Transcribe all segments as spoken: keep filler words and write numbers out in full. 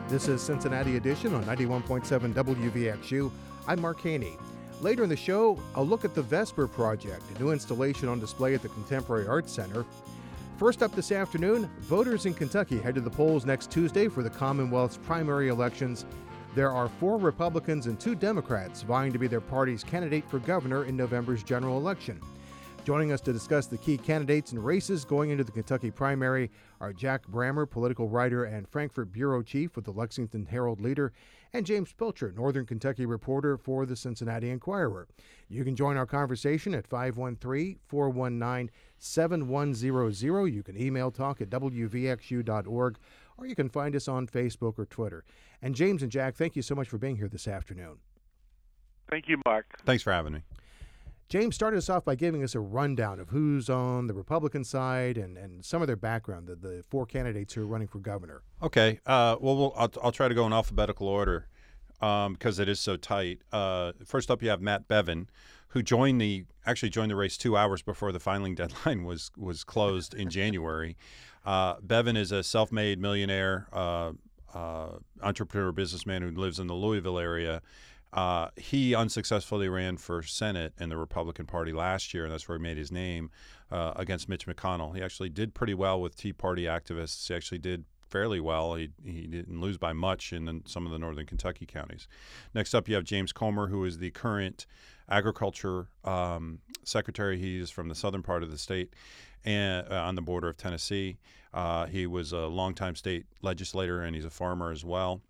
This is Cincinnati Edition on ninety-one point seven W V X U. I'm Mark Haney. Later in the show, a look at the Vesper Project, a new installation on display at the Contemporary Arts Center. First up this afternoon, voters in Kentucky head to the polls next Tuesday for the Commonwealth's primary elections. There are four Republicans and two Democrats vying to be their party's candidate for governor in November's general election. Joining us to discuss the key candidates and races going into the Kentucky primary are Jack Brammer, political writer and Frankfort bureau chief with the Lexington Herald-Leader, and James Pilcher, Northern Kentucky reporter for the Cincinnati Enquirer. You can join our conversation at five one three, four one nine, seven one zero zero. You can email talk at w v x u dot org, or you can find us on Facebook or Twitter. And James and Jack, thank you so much for being here this afternoon. Thank you, Mark. Thanks for having me. James started us off by giving us a rundown of who's on the Republican side and, and some of their background, the, the four candidates who are running for governor. Okay. Uh, well, we'll I'll, I'll try to go in alphabetical order um, because it is so tight. Uh, first up, you have Matt Bevin, who joined the actually joined the race two hours before the filing deadline was was closed in January. Uh, Bevin is a self-made millionaire, uh, uh, entrepreneur, businessman who lives in the Louisville area. Uh, he unsuccessfully ran for Senate in the Republican Party last year, and that's where he made his name uh, against Mitch McConnell. He actually did pretty well with Tea Party activists. He actually did fairly well. He he didn't lose by much in the, some of the northern Kentucky counties. Next up, you have James Comer, who is the current agriculture um, secretary. He is from the southern part of the state and uh, on the border of Tennessee. Uh, he was a longtime state legislator, and he's a farmer as well.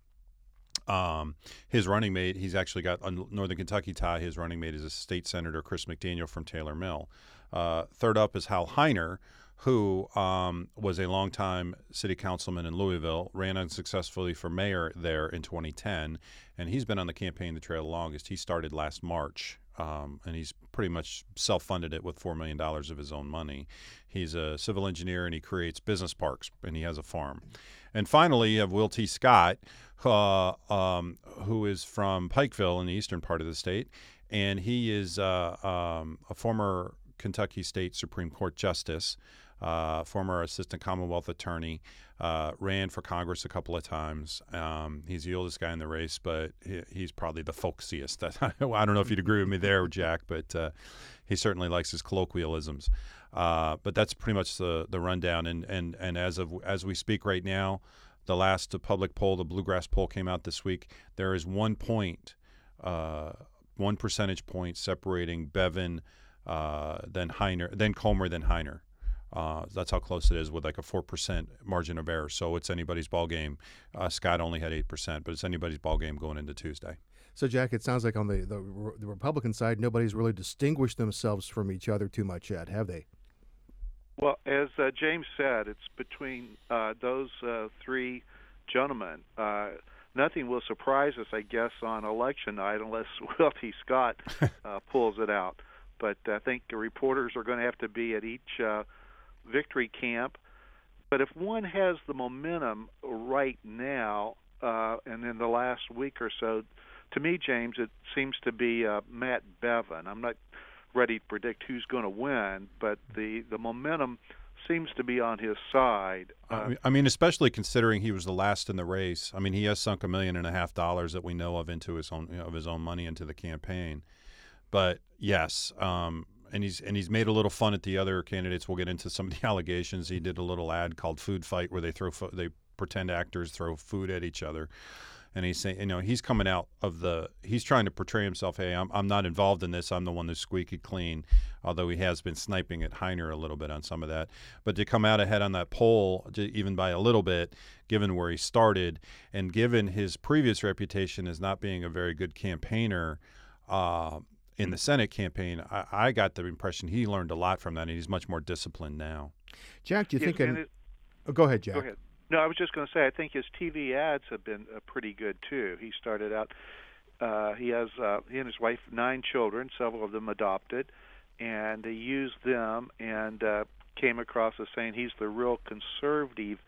Um, his running mate, he's actually got a Northern Kentucky tie. His running mate is a state senator, Chris McDaniel from Taylor Mill. Uh, third up is Hal Heiner, who um, was a longtime city councilman in Louisville, ran unsuccessfully for mayor there in twenty ten, and he's been on the campaign trail the longest. He started last March, um, and he's pretty much self-funded it with four million dollars of his own money. He's a civil engineer, and he creates business parks, and he has a farm. And finally, you have Will T. Scott, uh, um, who is from Pikeville in the eastern part of the state, and he is uh, um, a former Kentucky State Supreme Court justice, uh, former assistant Commonwealth attorney, uh, ran for Congress a couple of times. Um, he's the oldest guy in the race, but he, he's probably the folksiest. I don't know if you'd agree with me there, Jack, but uh, he certainly likes his colloquialisms. Uh, but that's pretty much the the rundown. And and and as of as we speak right now, the last public poll, the Bluegrass poll, came out this week. There is one point, uh, one percentage point separating Bevin, uh, then Heiner, then Comer, then Heiner. Uh, that's how close it is, with like a four percent margin of error. So it's anybody's ball game. Uh, Scott only had eight percent, but it's anybody's ball game going into Tuesday. So, Jack, it sounds like on the, the, the Republican side, nobody's really distinguished themselves from each other too much yet, have they? Well, as uh, James said, it's between uh, those uh, three gentlemen. Uh, nothing will surprise us, I guess, on election night unless Will T. Scott uh, pulls it out. But I think the reporters are going to have to be at each uh, victory camp. But if one has the momentum right now, uh, and in the last week or so, to me, James, it seems to be uh, Matt Bevin. I'm not ready to predict who's going to win, but the, the momentum seems to be on his side. Uh, I mean, especially considering he was the last in the race. I mean, he has sunk a million and a half dollars that we know of into his own, you know, of his own money into the campaign. But yes, um, and he's and he's made a little fun at the other candidates. We'll get into some of the allegations. He did a little ad called "Food Fight" where they throw fo- they pretend actors throw food at each other. And he's saying, you know, he's coming out of the, he's trying to portray himself, hey, I'm I'm not involved in this. I'm the one that's squeaky clean, although he has been sniping at Heiner a little bit on some of that. But to come out ahead on that poll, even by a little bit, given where he started, and given his previous reputation as not being a very good campaigner uh, in the Senate campaign, I, I got the impression he learned a lot from that, and he's much more disciplined now. Jack, do you yes, think... An, it, oh, go ahead, Jack. Go ahead. No, I was just going to say, I think his T V ads have been uh, pretty good, too. He started out, uh, he has, uh, he and his wife, nine children, several of them adopted, and he used them and uh, came across as saying he's the real conservative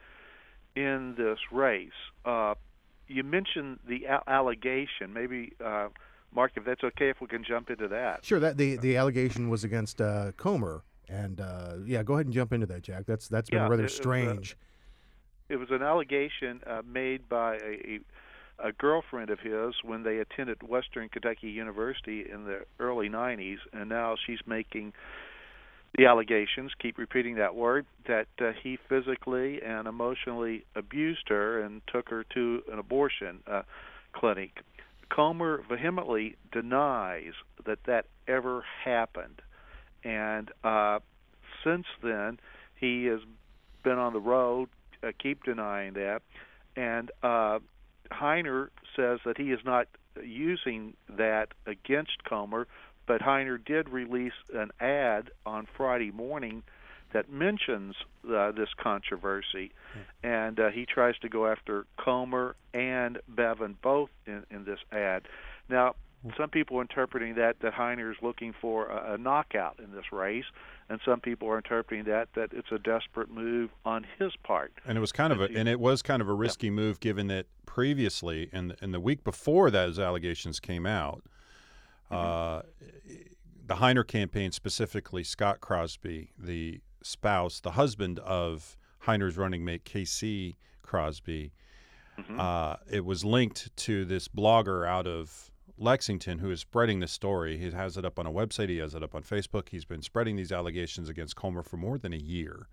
in this race. Uh, you mentioned the a- allegation. Maybe, uh, Mark, if that's okay, if we can jump into that. Sure, that the, the allegation was against uh, Comer. And, uh, yeah, go ahead and jump into that, Jack. That's That's been yeah, rather it, strange. Uh, it was an allegation uh, made by a, a girlfriend of his when they attended Western Kentucky University in the early nineties, and now she's making the allegations, keep repeating that word, that uh, he physically and emotionally abused her and took her to an abortion uh, clinic. Comer vehemently denies that that ever happened. And uh, since then, he has been on the road, uh, keep denying that. And uh, Heiner says that he is not using that against Comer, but Heiner did release an ad on Friday morning that mentions uh, this controversy, mm-hmm. and uh, he tries to go after Comer and Bevin both in, in this ad. Now, some people are interpreting that that Heiner is looking for a, a knockout in this race, and some people are interpreting that that it's a desperate move on his part. And it was kind of a and it was kind of a risky yeah. move, given that previously, in in the week before those allegations came out, mm-hmm. uh, the Heiner campaign, specifically Scott Crosby, the spouse, the husband of Heiner's running mate K C Crosby, mm-hmm. uh, it was linked to this blogger out of Lexington who is spreading this story. He has it up on a website. He has it up on Facebook. He's been spreading these allegations against Comer for more than a year.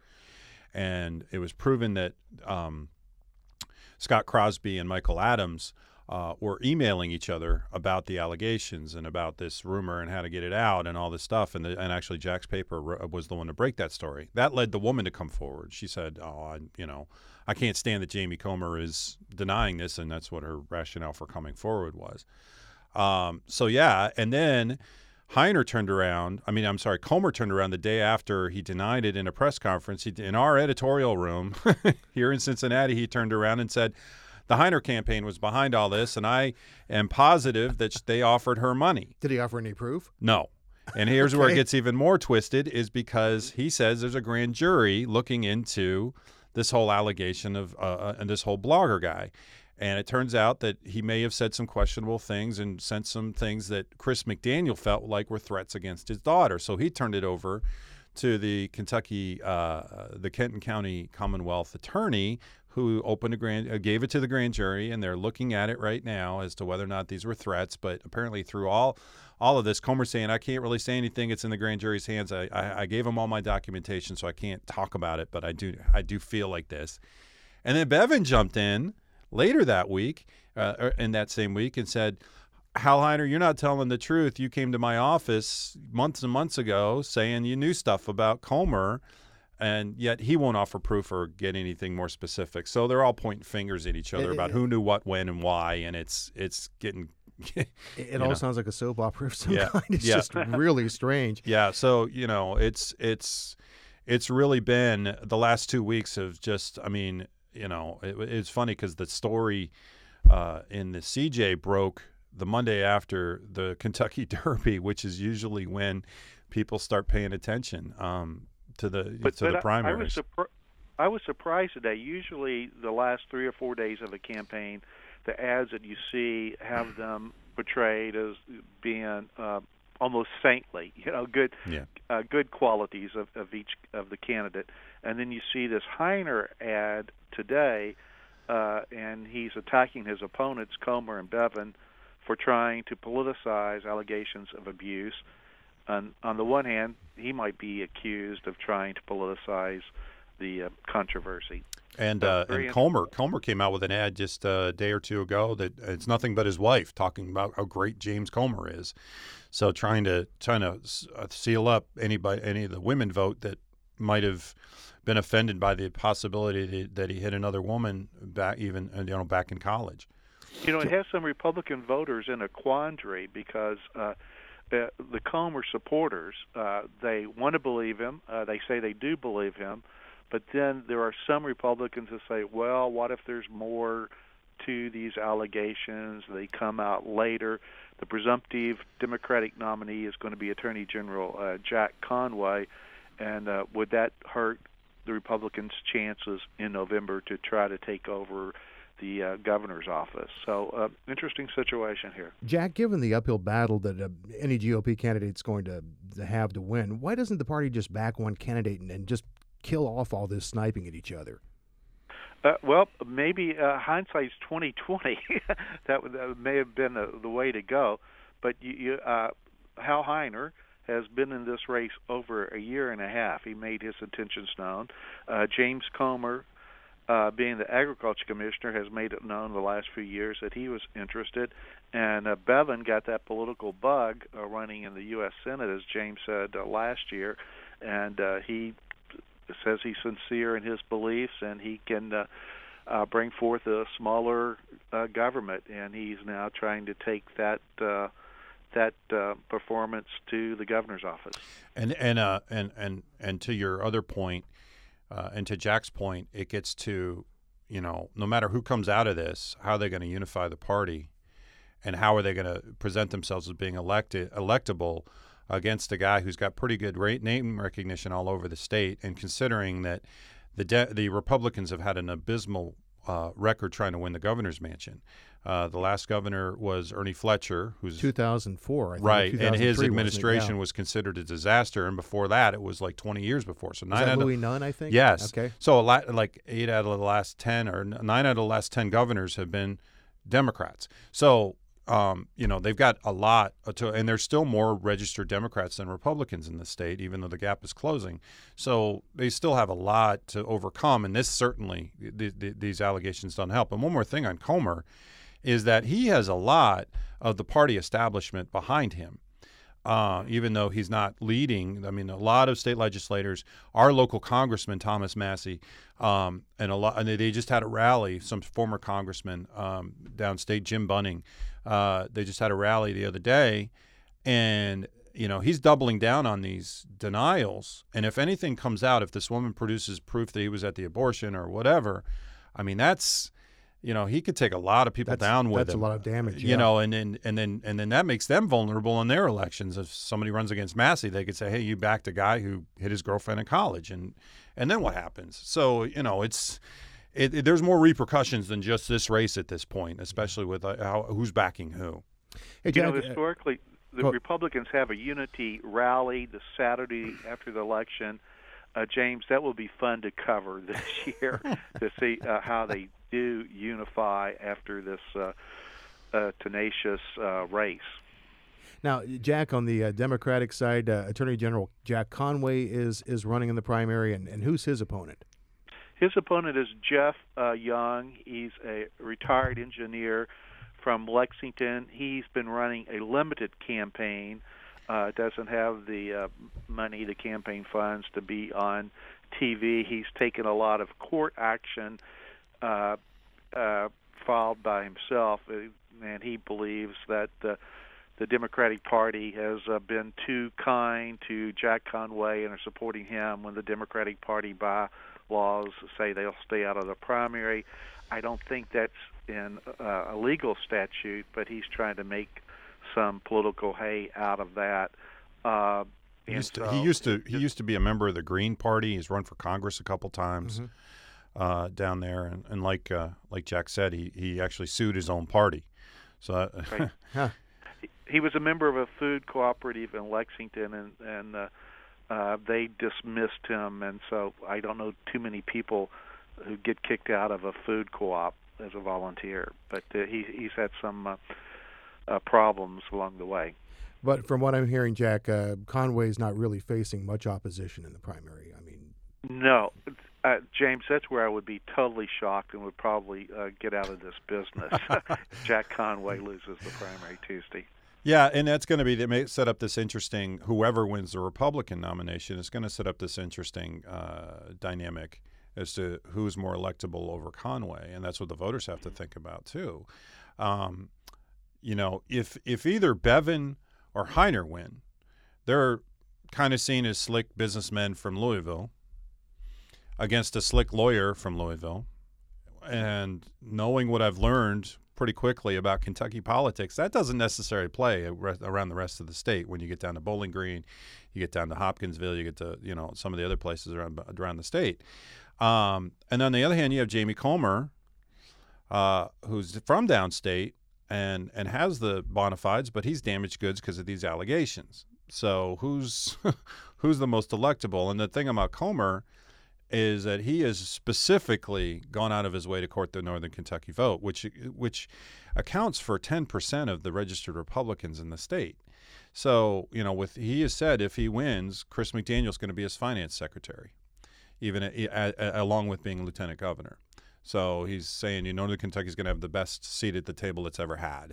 And it was proven that um, Scott Crosby and Michael Adams uh, were emailing each other about the allegations and about this rumor and how to get it out and all this stuff. And, the, and actually Jack's paper was the one to break that story. That led the woman to come forward. She said, oh, I, you know, I can't stand that Jamie Comer is denying this, and that's what her rationale for coming forward was. Um, so, yeah, and then Heiner turned around. I mean, I'm sorry, Comer turned around the day after he denied it in a press conference. He, in our editorial room here in Cincinnati, he turned around and said, the Heiner campaign was behind all this, and I am positive that they offered her money. Did he offer any proof? No. And here's okay. where it gets even more twisted, is because he says there's a grand jury looking into this whole allegation of uh, and this whole blogger guy. And it turns out that he may have said some questionable things and sent some things that Chris McDaniel felt like were threats against his daughter. So he turned it over to the Kentucky, uh, the Kenton County Commonwealth attorney, who opened a grand, uh, gave it to the grand jury, and they're looking at it right now as to whether or not these were threats. But apparently, through all, all of this, Comer's saying, "I can't really say anything. It's in the grand jury's hands. I, I, I gave them all my documentation, so I can't talk about it. But I do, I do feel like this." And then Bevin jumped in later that week, uh, in that same week, and said, Hal Heiner, you're not telling the truth. You came to my office months and months ago saying you knew stuff about Comer, and yet he won't offer proof or get anything more specific. So they're all pointing fingers at each other it, about it, who knew what, when, and why, and it's it's getting it, it all know. sounds like a soap opera of some yeah. kind. It's yeah. just really strange. Yeah, so, you know, it's it's it's really been the last two weeks of just, I mean, you know, it, it's funny because the story uh, in the C J broke the Monday after the Kentucky Derby, which is usually when people start paying attention um, to the but, to but the primaries. I was, surpri- I was surprised today. Usually, the last three or four days of a campaign, the ads that you see have them portrayed as being uh, almost saintly, you know, good, yeah. uh, good qualities of, of each of the candidate, and then you see this Heiner ad today, uh, and he's attacking his opponents, Comer and Bevin, for trying to politicize allegations of abuse. And on the one hand, he might be accused of trying to politicize the uh, controversy. And uh, and Comer Comer came out with an ad just a day or two ago that it's nothing but his wife talking about how great James Comer is. So trying to trying to seal up anybody, any of the women vote that might have been offended by the possibility that he hit another woman back even you know back in college. You know, it has some Republican voters in a quandary because uh, the, the Comer supporters, uh, they want to believe him. Uh, they say they do believe him. But then there are some Republicans that say, well, what if there's more to these allegations? They come out later. The presumptive Democratic nominee is going to be Attorney General uh, Jack Conway. And uh, would that hurt the Republicans' chances in November to try to take over the uh, governor's office? So, uh, interesting situation here. Jack, given the uphill battle that uh, any G O P candidate's going to, to have to win, why doesn't the party just back one candidate and, and just kill off all this sniping at each other? Uh, well, maybe uh, hindsight's twenty twenty. that, would, that may have been the, the way to go. But you, you, uh, Hal Heiner has been in this race over a year and a half. He made his intentions known. Uh, James Comer, uh, being the agriculture commissioner, has made it known the last few years that he was interested. And uh, Bevin got that political bug uh, running in the U S Senate, as James said uh, last year, and uh, he says he's sincere in his beliefs and he can uh, uh, bring forth a smaller uh, government. And he's now trying to take that uh, that uh, performance to the governor's office. And and uh, and and and to your other point, uh, and to Jack's point, it gets to, you know, no matter who comes out of this, how are they going to unify the party, and how are they going to present themselves as being elected electable against a guy who's got pretty good rate name recognition all over the state, and considering that the de- the Republicans have had an abysmal uh, record trying to win the governor's mansion. Uh, the last governor was Ernie Fletcher, who's two thousand four, I think, right, and his administration yeah. was considered a disaster. And before that, it was like twenty years before. So nine Is that out Louis of, Nunn, I think. Yes. Okay. So a lot, like eight out of the last ten, or nine out of the last ten governors have been Democrats. So um, you know they've got a lot to, and there's still more registered Democrats than Republicans in the state, even though the gap is closing. So they still have a lot to overcome, and this certainly th- th- these allegations don't help. And one more thing on Comer is that he has a lot of the party establishment behind him, uh, even though he's not leading. I mean, a lot of state legislators, our local congressman, Thomas Massey, um, and a lot, and they just had a rally, some former congressman um, downstate, Jim Bunning, uh, they just had a rally the other day, and you know, he's doubling down on these denials. And if anything comes out, if this woman produces proof that he was at the abortion or whatever, I mean, that's, you know, he could take a lot of people that's, down with that's him. That's a lot of damage, you yeah. know, and then and then and then that makes them vulnerable in their elections. If somebody runs against Massey, they could say, "Hey, you backed a guy who hit his girlfriend in college," and and then what happens? So you know, it's it, it, there's more repercussions than just this race at this point, especially with uh, how, who's backing who. Hey, you Jack, know, historically, the go. Republicans have a unity rally the Saturday after the election. Uh, James, that will be fun to cover this year to see uh, how they do unify after this uh, uh, tenacious uh, race. Now, Jack, on the uh, Democratic side, uh, Attorney General Jack Conway is is running in the primary, and, and who's his opponent? His opponent is Jeff uh, Young. He's a retired engineer from Lexington. He's been running a limited campaign. Uh, doesn't have the uh, money, the campaign funds to be on T V. He's taken a lot of court action uh, uh, filed by himself, and he believes that uh, the Democratic Party has uh, been too kind to Jack Conway and are supporting him when the Democratic Party bylaws say they'll stay out of the primary. I don't think that's in uh, a legal statute, but he's trying to make some political hay out of that. Uh, he, used to, so he used to he used to be a member of the Green Party. He's run for Congress a couple times Mm-hmm. uh, down there, and, and like uh, like Jack said, he, he actually sued his own party. So uh, right. huh. he, he was a member of a food cooperative in Lexington, and and uh, uh, they dismissed him. And so I don't know too many people who get kicked out of a food co-op as a volunteer, but uh, he he's had some uh, uh, problems along the way. But from what I'm hearing, Jack, uh, Conway's not really facing much opposition in the primary. I mean, no, uh, James, that's where I would be totally shocked and would probably uh, get out of this business. Jack Conway loses the primary Tuesday. Yeah, and that's going to be they may set up this interesting. Whoever wins the Republican nomination is going to set up this interesting uh, dynamic as to who's more electable over Conway, and that's what the voters have to think about too. Um, you know, if if either Bevin or Heiner win, they're kind of seen as slick businessmen from Louisville against a slick lawyer from Louisville. And knowing what I've learned pretty quickly about Kentucky politics, that doesn't necessarily play around the rest of the state. When you get down to Bowling Green, you get down to Hopkinsville, you get to, you know, some of the other places around around the state. Um, and on the other hand, you have Jamie Comer, uh, who's from downstate, and and has the bona fides, but he's damaged goods because of these allegations. So who's who's the most electable? And the thing about Comer is that he has specifically gone out of his way to court the Northern Kentucky vote, which which accounts for ten percent of the registered Republicans in the state. So, you know, with he has said if he wins, Chris McDaniel is going to be his finance secretary, even a, a, a, along with being lieutenant governor. So he's saying, you know, Northern Kentucky is going to have the best seat at the table it's ever had.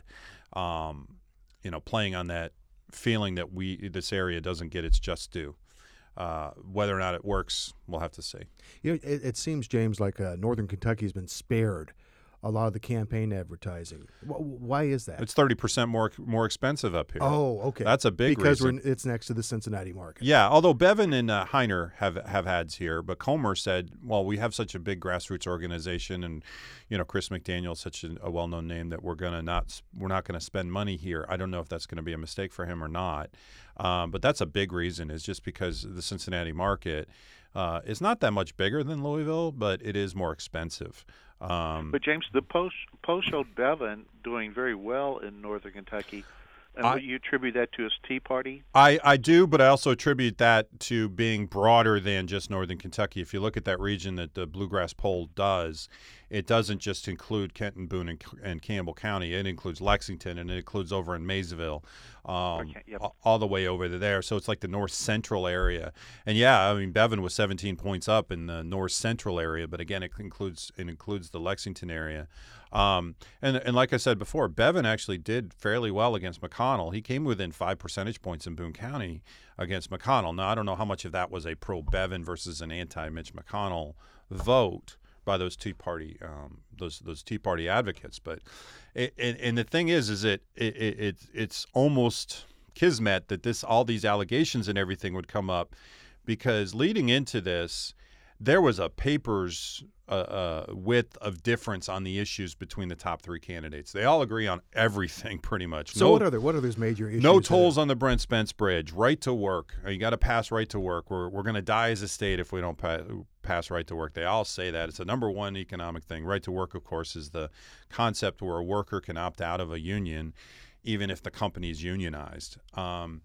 Um, you know, playing on that feeling that we this area doesn't get its just due. Uh, whether or not it works, we'll have to see. You know, it, it seems, James, like uh, Northern Kentucky has been spared a lot of the campaign advertising. Why is that? It's thirty percent more more expensive up here. Oh, okay. That's a big because reason. Because it's next to the Cincinnati market. Yeah, although Bevin and uh, Heiner have have ads here, but Comer said, well, we have such a big grassroots organization, and you know, Chris McDaniel is such a, a well-known name that we're gonna not we're not going to spend money here. I don't know if that's going to be a mistake for him or not, um, but that's a big reason. Is just because the Cincinnati market uh, is not that much bigger than Louisville, but it is more expensive. Um, but James, the post post showed Bevin doing very well in Northern Kentucky, and I, would you attribute that to his Tea Party? I, I do, but I also attribute that to being broader than just Northern Kentucky. If you look at that region that the Bluegrass poll does, it doesn't just include Kenton, Boone, and, and Campbell County. It includes Lexington, and it includes over in Maysville, um, okay, yep. all, all the way over to there. So it's like the north central area. And yeah, I mean, Bevin was seventeen points up in the north central area, but again, it includes it includes the Lexington area. Um, and and like I said before, Bevin actually did fairly well against McConnell. He came within five percentage points in Boone County against McConnell. Now, I don't know how much of that was a pro-Bevin versus an anti-Mitch McConnell vote by those Tea Party um, those those Tea Party advocates, but it, and, and the thing is, is it, it, it, it it's almost kismet that this all these allegations and everything would come up, because leading into this, there was a papers uh, uh, width of difference on the issues between the top three candidates. They all agree on everything pretty much. So no, what are the, what are those major issues? No tolls on the Brent Spence Bridge. Right to work. You got to pass right to work. We're we're going to die as a state if we don't pass, pass right to work. They all say that. It's the number one economic thing. Right to work, of course, is the concept where a worker can opt out of a union even if the company is unionized. Um,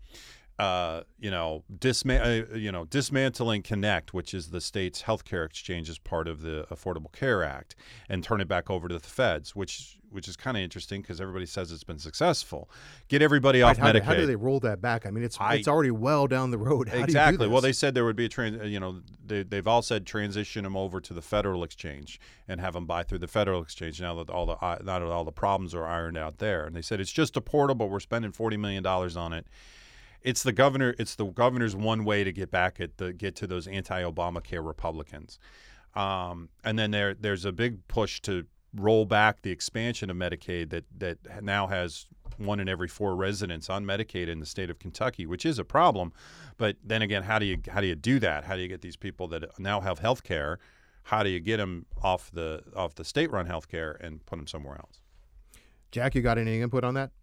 Uh, you know, disma- uh, you know, dismantling Connect, which is the state's healthcare exchange as part of the Affordable Care Act, and turn it back over to the feds, which which is kind of interesting because everybody says it's been successful. Get everybody off right, how Medicaid. Do, how do they roll that back? I mean, it's I, it's already well down the road. How exactly. Do you do Well, this? they said there would be a trans. You know, they they've all said transition them over to the federal exchange and have them buy through the federal exchange now that all the not that all the problems are ironed out there. And they said it's just a portal, but we're spending forty million dollars on it. It's the governor. It's the governor's one way to get back at the get to those anti-Obamacare Republicans, um, and then there there's a big push to roll back the expansion of Medicaid that that now has one in every four residents on Medicaid in the state of Kentucky, which is a problem. But then again, how do you how do you do that? How do you get these people that now have health care? How do you get them off the off the state-run health care and put them somewhere else? Jack, you got any input on that?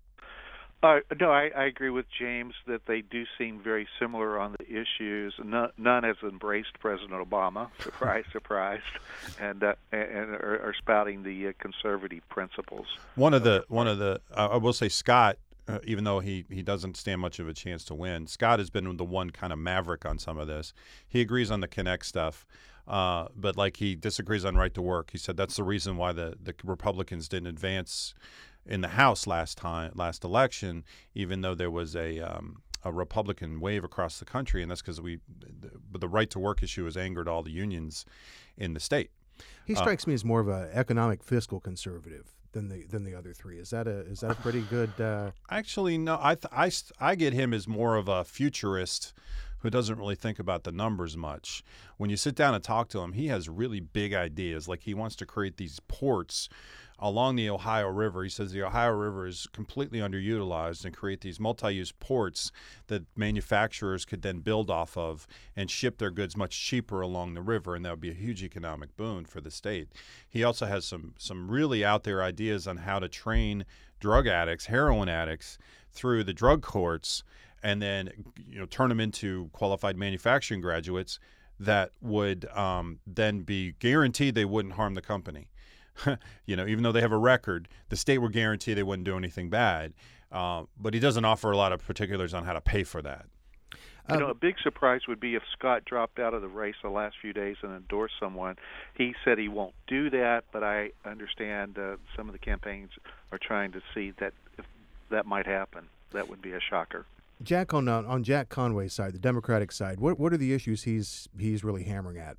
Uh, no, I, I agree with James that they do seem very similar on the issues. None, none has embraced President Obama, surprise, surprise, and uh, and are, are spouting the uh, conservative principles. One of the one of the uh, I will say Scott, uh, even though he he doesn't stand much of a chance to win, Scott has been the one kind of maverick on some of this. He agrees on the Connect stuff. Uh, but like he disagrees on right to work. He said that's the reason why the, the Republicans didn't advance in the House last time, last election, even though there was a um, a Republican wave across the country, and that's because we, the, the right to work issue has angered all the unions in the state. He strikes uh, me as more of an economic fiscal conservative than the than the other three. Is that a is that a pretty good? Uh... Actually, no. I, th- I I get him as more of a futurist who doesn't really think about the numbers much. When you sit down and talk to him, he has really big ideas. Like he wants to create these ports along the Ohio River. He says the Ohio River is completely underutilized, and create these multi-use ports that manufacturers could then build off of and ship their goods much cheaper along the river, and that would be a huge economic boon for the state. He also has some some really out there ideas on how to train drug addicts, heroin addicts, through the drug courts, and then you know turn them into qualified manufacturing graduates that would um, then be guaranteed they wouldn't harm the company. You know, even though they have a record, the state would guarantee they wouldn't do anything bad. Uh, but he doesn't offer a lot of particulars on how to pay for that. You know, a big surprise would be if Scott dropped out of the race the last few days and endorsed someone. He said he won't do that, but I understand uh, some of the campaigns are trying to see that if that might happen. That would be a shocker. Jack, on uh, on Jack Conway's side, the Democratic side, what what are the issues he's he's really hammering at?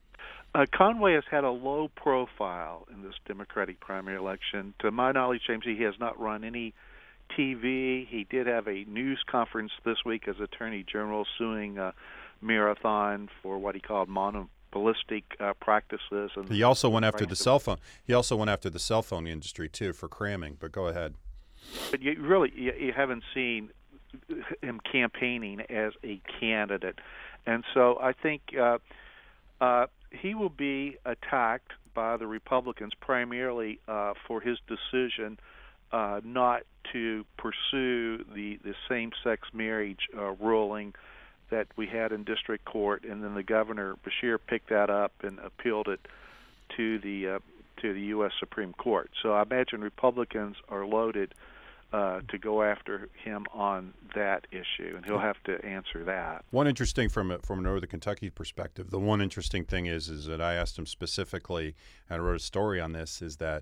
Uh, Conway has had a low profile in this Democratic primary election. To my knowledge, James, he has not run any T V. He did have a news conference this week as Attorney General suing uh, Marathon for what he called monopolistic uh, practices. And he also went after the cell phone. He also went after the cell phone industry too for cramming. But go ahead. But you really you, you haven't seen him campaigning as a candidate, and so I think uh, uh, he will be attacked by the Republicans primarily uh, for his decision uh, not to pursue the, the same-sex marriage uh, ruling that we had in district court, and then the governor Beshear picked that up and appealed it to the uh, to the U S Supreme Court. So I imagine Republicans are loaded uh, to go after him on that issue, and he'll have to answer that. One interesting from a, from a Northern Kentucky perspective, the one interesting thing is is that I asked him specifically, and I wrote a story on this, is that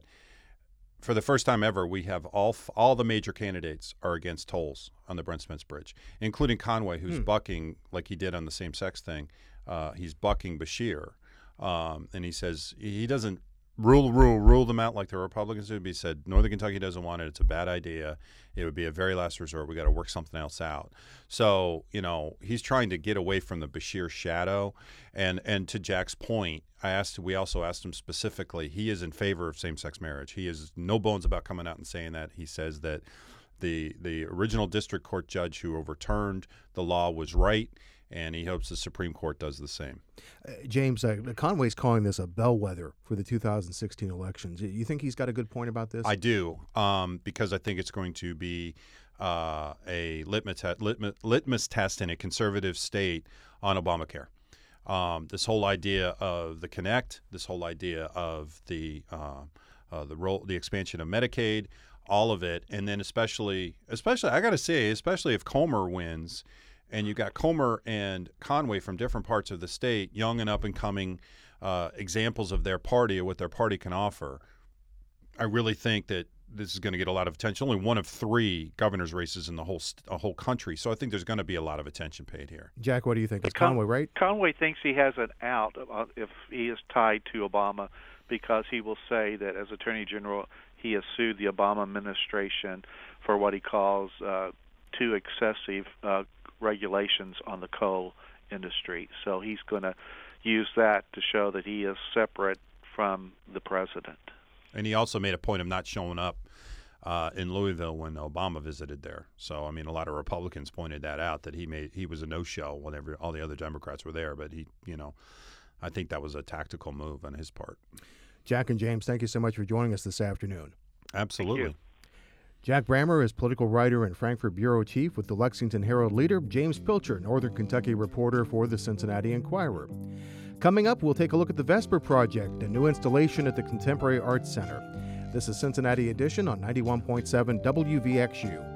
for the first time ever, we have all all the major candidates are against tolls on the Brent Spence Bridge, including Conway, who's hmm. bucking, like he did on the same-sex thing. Uh, he's bucking Beshear, um, and he says he doesn't rule rule rule them out like the Republicans do. He said Northern Kentucky doesn't want it. It's a bad idea. It would be a very last resort. We got to work something else out. So you know he's trying to get away from the Beshear shadow. And and to Jack's point, I asked. We also asked him specifically. He is in favor of same-sex marriage. He is no bones about coming out and saying that. He says that the the original district court judge who overturned the law was right, and he hopes the Supreme Court does the same. Uh, James, uh, Conway's calling this a bellwether for the two thousand sixteen elections. You think he's got a good point about this? I do, um, because I think it's going to be uh, a litmus, te- litmus, litmus test in a conservative state on Obamacare. Um, this whole idea of the Connect, this whole idea of the uh, uh, the role, the expansion of Medicaid, all of it, and then especially, especially, I got to say, especially if Comer wins. And you got Comer and Conway from different parts of the state, young and up-and-coming uh, examples of their party or what their party can offer. I really think that this is going to get a lot of attention. Only one of three governor's races in the whole st- a whole country, so I think there's going to be a lot of attention paid here. Jack, what do you think? Is Con- Conway right? Conway thinks he has an out uh, if he is tied to Obama, because he will say that as Attorney General, he has sued the Obama administration for what he calls uh, too excessive uh, regulations on the coal industry. So he's going to use that to show that he is separate from the president. And he also made a point of not showing up uh, in Louisville when Obama visited there. So, I mean, a lot of Republicans pointed that out, that he made he was a no-show whenever all the other Democrats were there. But he, you know, I think that was a tactical move on his part. Jack and James, thank you so much for joining us this afternoon. Absolutely. Jack Brammer is political writer and Frankfort bureau chief with the Lexington Herald-Leader. James Pilcher, Northern Kentucky reporter for the Cincinnati Enquirer. Coming up, we'll take a look at the Vesper Project, a new installation at the Contemporary Arts Center. This is Cincinnati Edition on ninety-one point seven W V X U.